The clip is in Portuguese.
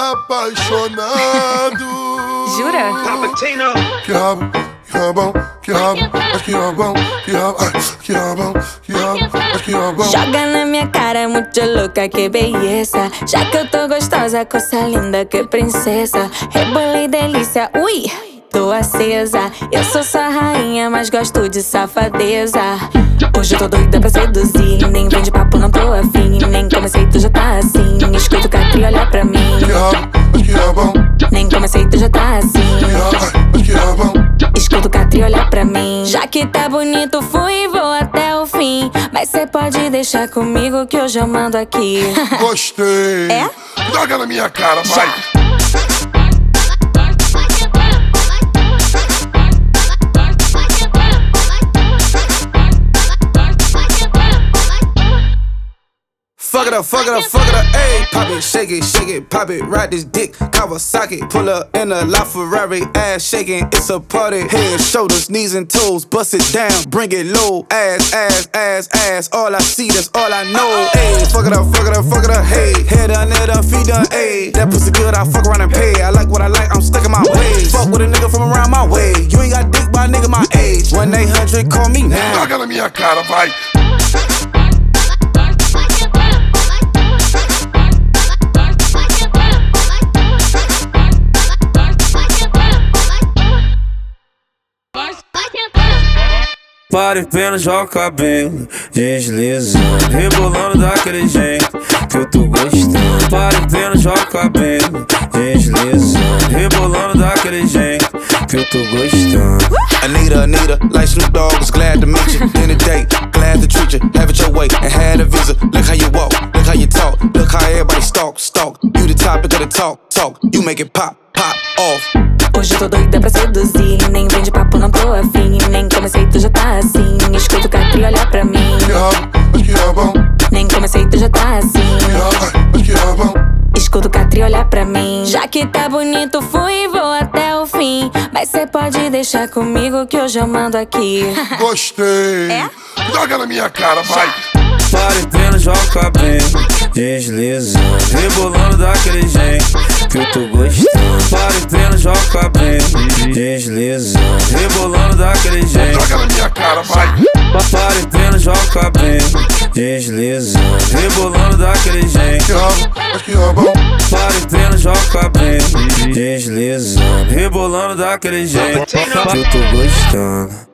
apaixonado. Jura? Que rabo, que rabão, que rabo, mas que rabão, que rabo, que rabão, que rabo, mas que rabão. Joga na minha cara, muito louca, que beleza. Já que eu tô gostosa, coisa linda, que princesa. Rebolei delícia, ui, tô acesa. Eu sou sua rainha, mas gosto de safadeza. Hoje eu tô doida pra seduzir. Nem vem de papo, não tô afim. Nem comecei, tu já tá assim. Escuta o Catri, olha pra mim. Que rabo, mas que rabão, Nem comecei, tu já tá assim. que rabo, mas que rabão. Escuta o Catri, olha pra mim. Já que tá bonito, fui e vou até o fim. Mas cê pode deixar comigo que hoje eu mando aqui. Gostei. É? Joga na minha cara, vai. Fuck it up, fuck it up, fuck it up, ayy. Pop it, shake it, pop it, ride this dick, Kawasaki. Pull up in a LaFerrari, ass shaking, it's a party. Head, shoulders, knees and toes, bust it down, bring it low. Ass, ass, ass, ass, all I see, that's all I know. Ayy, fuck it up, fuck it up, fuck it up, hey. Head done, feet done, ayy. That pussy good, I fuck around and pay. I like what I like, I'm stuck in my ways. Fuck with a nigga from around my way. You ain't got dick by a nigga my age. 1-800, call me now. Joga na minha cara, vai. Pare, pena, joga o cabelo, deslizando, rebolando daquele jeito que eu tô gostando. Pare, pena, joga o cabelo, deslizando, rebolando daquele jeito que eu tô gostando. Anita, like Snoop Dogg, was glad to meet you. In the day, glad to treat you, have it your way, and had a visa. Look how you walk, look how you talk, look how everybody stalk. You the topic of the talk, you make it pop off. Hoje eu tô doida pra seduzir. Nem vem de papo, não tô afim. Nem comecei, tu já tá assim. Escuta o Catri, olha pra mim. Que rabo, mas que rabão, Nem comecei, tu já tá assim. que rabo, mas que rabão. Escuta o Catri, olha pra mim. Já que tá bonito, fui e vou até o fim. Mas cê pode deixar comigo que hoje eu mando aqui. Gostei. É? Joga na minha cara, vai. Pare, pena, joga o cabelo, deslizando, rebolando daquele jeito que eu tô gostando. Pare, pena, joga o cabelo, deslizando, rebolando daquele jeito. Joga na minha cara, vai. Pare, pena, joga o cabelo, deslizando, rebolando daquele jeito. Que rabo, mas que rabão. Pare, pena, joga o cabelo, deslizando, rebolando daquele jeito que eu tô gostando.